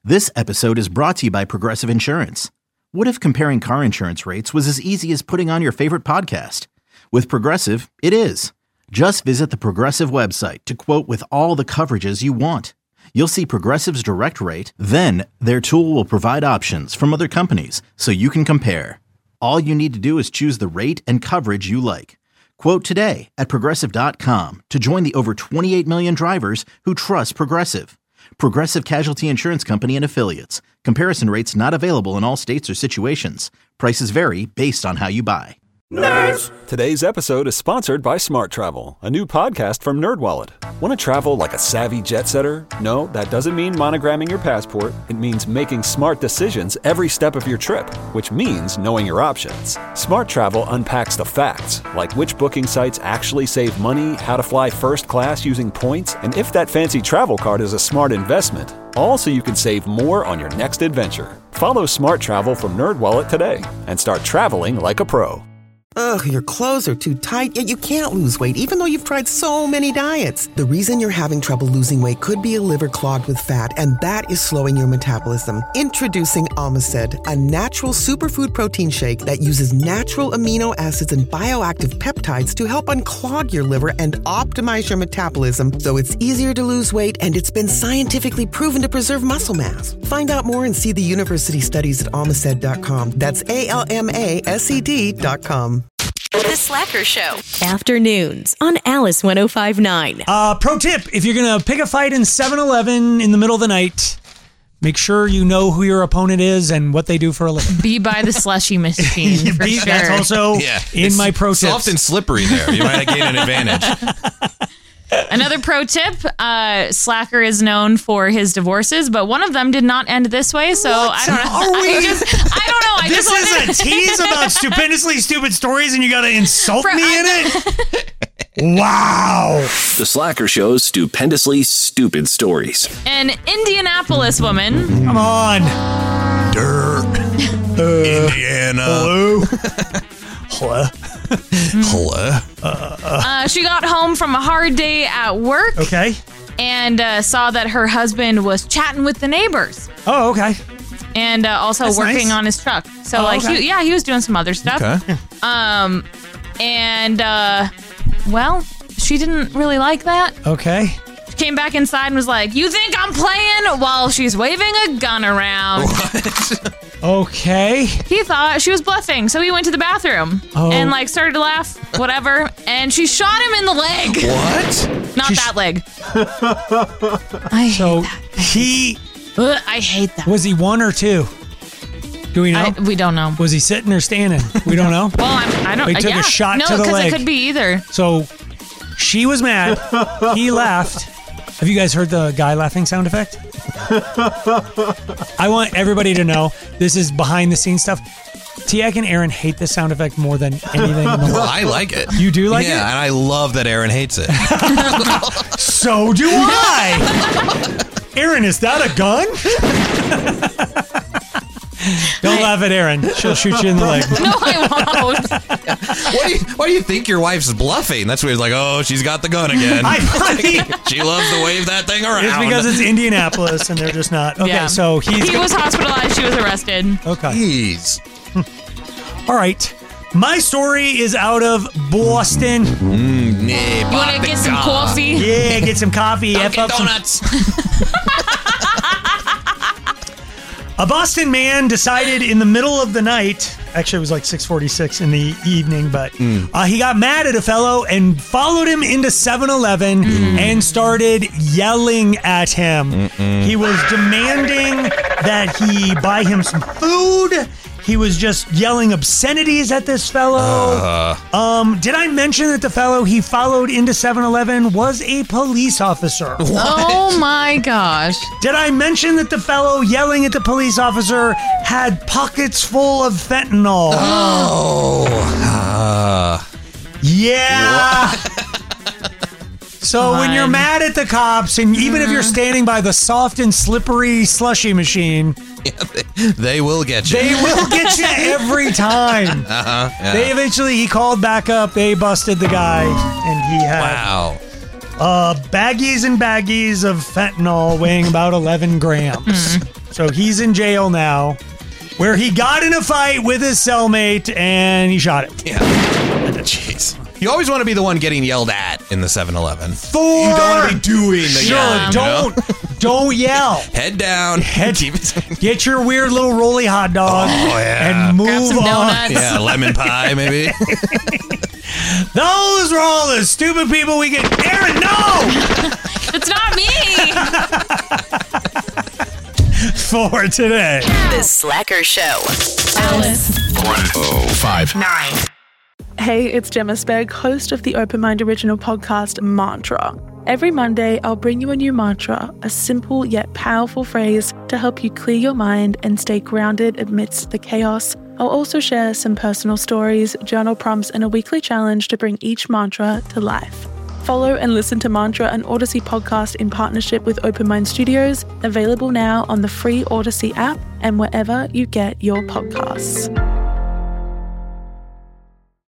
This episode is brought to you by Progressive Insurance. What if comparing car insurance rates was as easy as putting on your favorite podcast? With Progressive, it is. Just visit the Progressive website to quote with all the coverages you want. You'll see Progressive's direct rate, then their tool will provide options from other companies so you can compare. All you need to do is choose the rate and coverage you like. Quote today at Progressive.com to join the over 28 million drivers who trust Progressive. Progressive Casualty Insurance Company and Affiliates. Comparison rates not available in all states or situations. Prices vary based on how you buy. Nerds! Today's episode is sponsored by Smart Travel, a new podcast from NerdWallet. Want to travel like a savvy jet setter? No, that doesn't mean monogramming your passport. It means making smart decisions every step of your trip, which means knowing your options. Smart Travel unpacks the facts, like which booking sites actually save money, how to fly first class using points, and if that fancy travel card is a smart investment. All so you can save more on your next adventure. Follow Smart Travel from NerdWallet today and start traveling like a pro. Ugh, your clothes are too tight, yet you can't lose weight even though you've tried so many diets. The reason you're having trouble losing weight could be a liver clogged with fat, and that is slowing your metabolism. Introducing Omicid, a natural superfood protein shake that uses natural amino acids and bioactive peptides to help unclog your liver and optimize your metabolism so it's easier to lose weight, and it's been scientifically proven to preserve muscle mass. Find out more and see the university studies at Omicid.com. That's ALMASED.com. The Slacker Show. Afternoons on Alice 105.9. Pro tip, if you're going to pick a fight in 7-Eleven in the middle of the night, make sure you know who your opponent is and what they do for a living. Be by the slushy machine. For sure. That's also in my pro tips. Soft and slippery there. You might gain an advantage. Another pro tip, Slacker is known for his divorces, but one of them did not end this way, so I don't know. I don't know. This is a tease about stupendously stupid stories and you gotta insult me in it? Wow. The Slacker Show's stupendously stupid stories. An Indianapolis woman. Come on. Indiana. Hello. Hello. Hello. She got home from a hard day at work. Okay. And saw that her husband was chatting with the neighbors. Oh, okay. And also That's working nice. on his truck. So, he was doing some other stuff. Okay. Well, she didn't really like that. Okay. She came back inside and was like, "You think I'm playing?" while she's waving a gun around. What? Okay. He thought she was bluffing, so he went to the bathroom and started to laugh, whatever, and she shot him in the leg. What? Not that leg. I hate that. Was he one or two? Do we know? We don't know. Was he sitting or standing? We don't know. Well, I don't. He took a shot to the leg. No, because it could be either. So she was mad. He laughed. Have you guys heard the guy laughing sound effect? I want everybody to know this is behind the scenes stuff. Tiak and Aaron hate this sound effect more than anything in the world. Well, I like it. You do like it? Yeah, and I love that Aaron hates it. So do I. Aaron, is that a gun? Don't laugh at Erin. She'll shoot you in the leg. No, I won't. Why do you think your wife's bluffing? That's where he's like, oh, she's got the gun again. She loves to wave that thing around. It's because it's Indianapolis and they're just not. Okay, so he was hospitalized. She was arrested. Okay. Jeez. All right. My story is out of Boston. You want to get some coffee? Yeah, get some coffee. Dunkin' Donuts. A Boston man decided in the middle of the night, actually it was like 6:46 in the evening, but he got mad at a fellow and followed him into 7-Eleven and started yelling at him. He was demanding that he buy him some food. He was just yelling obscenities at this fellow. Did I mention that the fellow he followed into 7-Eleven was a police officer? What? Oh my gosh. Did I mention that the fellow yelling at the police officer had pockets full of fentanyl? Yeah. So when you're mad at the cops, and even if you're standing by the soft and slippery slushy machine, they will get you. They will get you every time. He called back up. They busted the guy, and he had baggies and baggies of fentanyl weighing about 11 grams. So he's in jail now, where he got in a fight with his cellmate and he shot him. Yeah. Jeez. You always want to be the one getting yelled at in the 7-Eleven. You don't want to be doing the yelling. Don't yell. Head down. Get your weird little rolly hot dog and move Grab some on. donuts. Yeah, lemon pie maybe. Those were all the stupid people we get. Aaron, no! It's not me. For today. The Slacker Show. Alice. 105.9. Hey, it's Gemma Spegg, host of the Open Mind original podcast, Mantra. Every Monday, I'll bring you a new mantra, a simple yet powerful phrase to help you clear your mind and stay grounded amidst the chaos. I'll also share some personal stories, journal prompts, and a weekly challenge to bring each mantra to life. Follow and listen to Mantra, an Odyssey podcast in partnership with Open Mind Studios, available now on the free Odyssey app and wherever you get your podcasts.